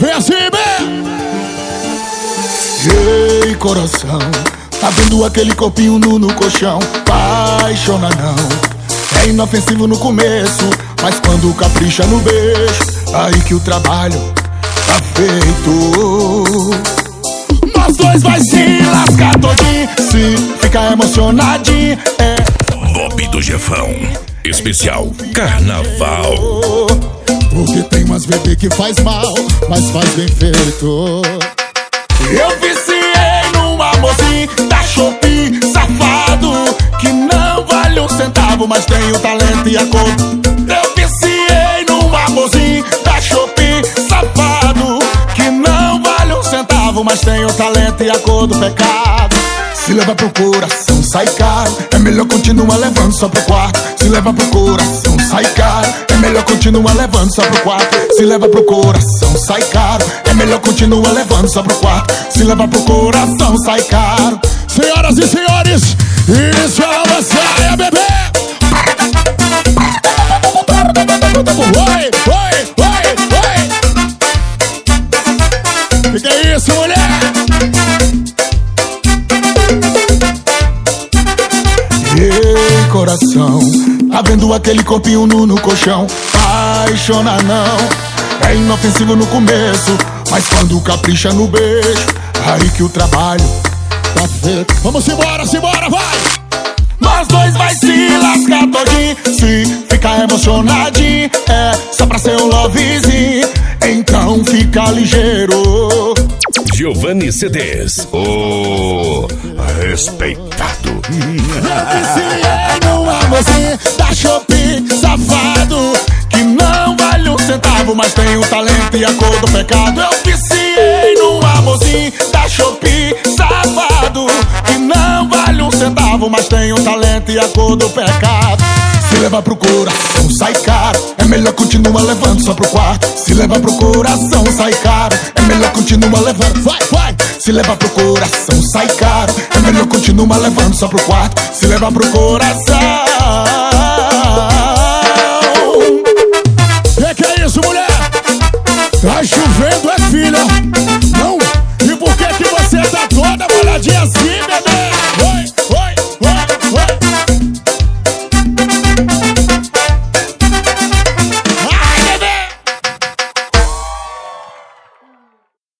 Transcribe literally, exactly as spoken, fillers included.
Vem assim, bem! Ei, coração, tá vendo aquele corpinho nu no colchão? Paixona não, é inofensivo no começo, mas quando capricha no beijo, aí que o trabalho tá feito. Nós dois vai se lascar todinho, se ficar emocionadinho, é Bob do Jefão, especial Carnaval. Porque tem umas bebê que faz mal, mas faz bem feito. Eu viciei num amorzinho da Shopee, safado, que não vale um centavo, mas tem o talento e a cor. Eu viciei num amorzinho da Shopee, safado, que não vale um centavo, mas tem o talento e a cor do pecado. Se leva pro coração, sai caro, é melhor continuar levando só pro quarto. Se leva pro coração, sai caro, é melhor continuar levando só pro quarto. Se leva pro coração, sai caro, é melhor continuar levando só pro quarto. Se leva pro coração, sai caro. Senhoras e senhores, isso é uma saia, bebê! Oi, oi, oi, oi! Que que é isso, mulher? Ei, coração, tá vendo aquele corpinho nu no colchão? Paixona não, é inofensivo no começo, mas quando capricha no beijo, aí que o trabalho tá feito. Vamos embora, simbora, vai! Nós dois vai se lascar todinho, se ficar emocionadinho, é só pra ser um lovezinho, então fica ligeiro. Giovanni C Ds, o respeitado. Eu viciei num amorzinho da Shopee, safado, que não vale um centavo, mas tem o talento e a cor do pecado. Eu viciei num amorzinho da Shopee, safado, que não vale um centavo, mas tem o talento e a cor do pecado. Se leva pro coração, sai caro, é melhor continuar levando só pro quarto. Se leva pro coração, sai caro, é melhor continuar levando. Vai, vai! Se leva pro coração, sai caro, é melhor continuar levando só pro quarto. Se leva pro coração. Que que é isso, mulher? Tá chovendo, é filha? Não? E por que que você tá toda molhadinha assim?